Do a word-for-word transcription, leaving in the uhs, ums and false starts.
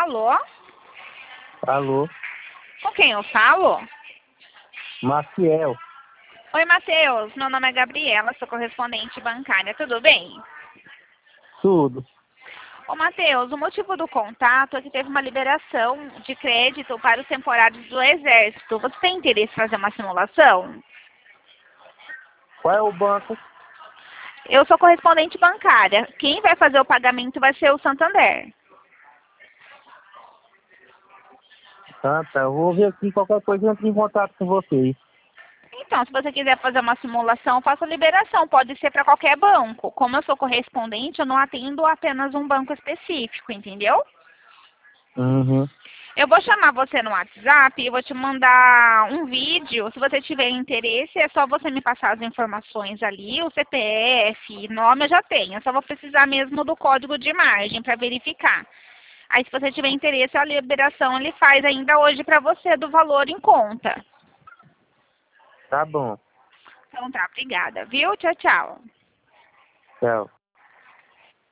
Alô? Alô, Com quem eu falo? Maciel. Oi, Matheus. Meu nome é Gabriela, sou correspondente bancária. Tudo bem? Tudo. Ô, Matheus, o motivo do contato é que teve uma liberação de crédito para os temporários do Exército. Você tem interesse em fazer uma simulação? Qual é o banco? Eu sou correspondente bancária. Quem vai fazer o pagamento vai ser o Santander. Ah, tá. Eu vou ver aqui qualquer coisa, eu entro em contato com vocês. Então, se você quiser fazer uma simulação, eu faço a liberação. Pode ser para qualquer banco. Como eu sou correspondente, eu não atendo apenas um banco específico, entendeu? Uhum. Eu vou chamar você no WhatsApp e vou te mandar um vídeo. Se você tiver interesse, é só você me passar as informações ali, o C P F, nome eu já tenho. Eu só vou precisar mesmo do código de imagem para verificar. Aí, se você tiver interesse, a liberação ele faz ainda hoje para você do valor em conta. Tá bom. Então tá, obrigada, viu? Tchau, tchau. Tchau.